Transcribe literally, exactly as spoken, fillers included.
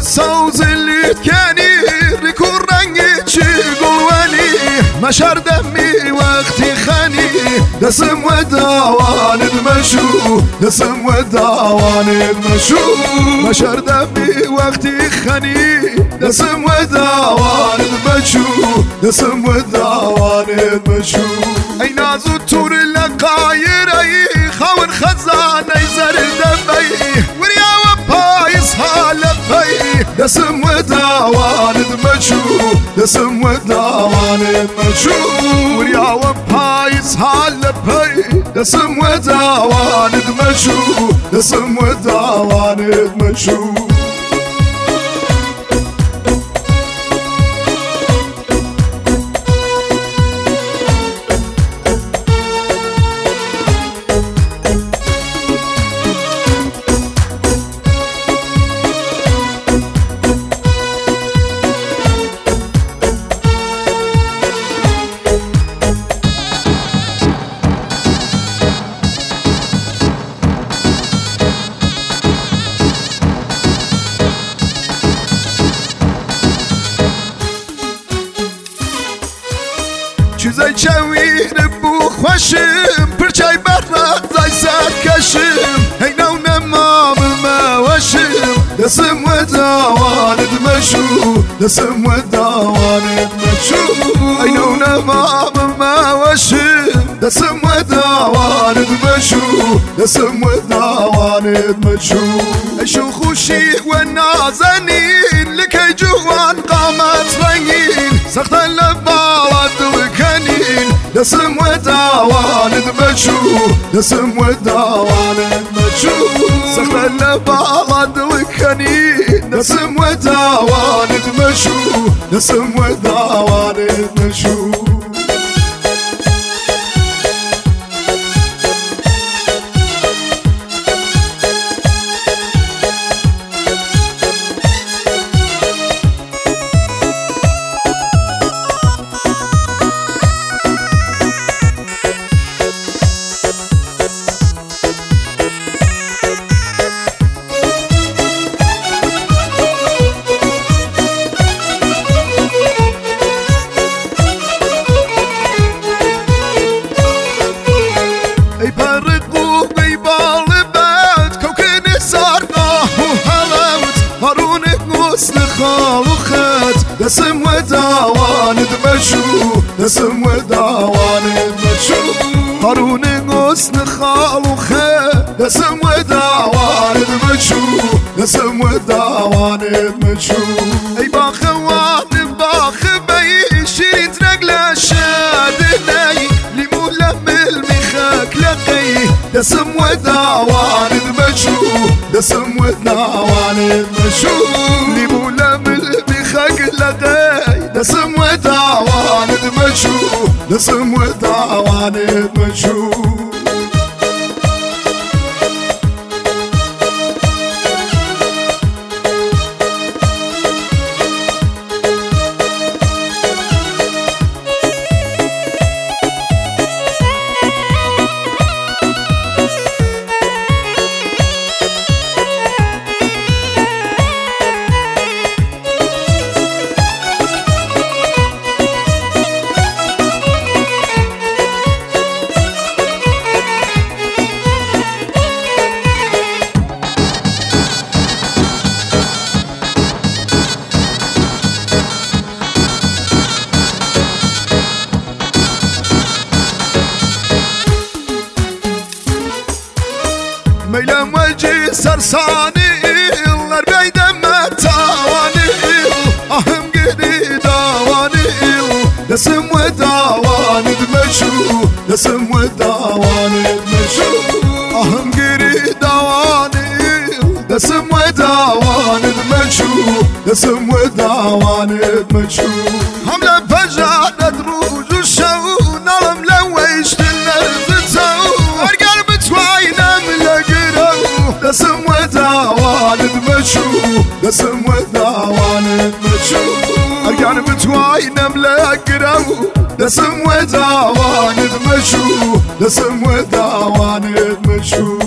صوز اللي كاني ريكون رنجي تشيقواني مشار دمي وقتي خاني دسم وداوان المشو دسم وداوان المشو مشار دمي وقتي خاني دسم وداوان المشو دسم وداوان المشو اي نازو تور لقاير اي خاون خزان اي زر دمي وريا وبايس هالبي دسم وداوان المشو دسم وداوان المشو وريا وبايس هالبي دسم وداوان المشو دسم وداوان المشو چیزای چاوی نبو خوشم پرچای برات زای سر کشم هیناو نمام موشم دسم و داوانت مشو دسم و داوانت مشو هیناو نمام موشم دسم و داوانت مشو دسم و داوانت مشو اشو خوشی و نازنین لکی جوان قامت رنگین سختا لبالات دسم وداوان المشو دسم وداوان المشو سخت اللبالات وكني دسم وداوان المشو دسم وداوان المشو دسم وداوان المشو دسم وداوان المشو هارون غصن خالو خير دسم وداوان المشو دسم وداوان المشو اي باخوان باخ بي شيرين رجل شادني لمو لم المخاك لقي دسم وداوان المشو دسم وداوان المشو لمو لم المخاك لقي دسم وداوان المشو دسم وداوان المشو ميلم وجه سرساني الاربعي دمه تاواني اهم قدي داواني دسم وداوان المشو دسم وداوان المشو اهم قدي داواني دسم وداوان المشو دسم وداوان المشو حمله فجأة ندروج الشو نرم لويش تنرزتو ارقل بتواينا دسم وداوان المشو دسم وداوان المشو ارجعن بتواينا ملاقرو دسم وداوان المشو دسم وداوان المشو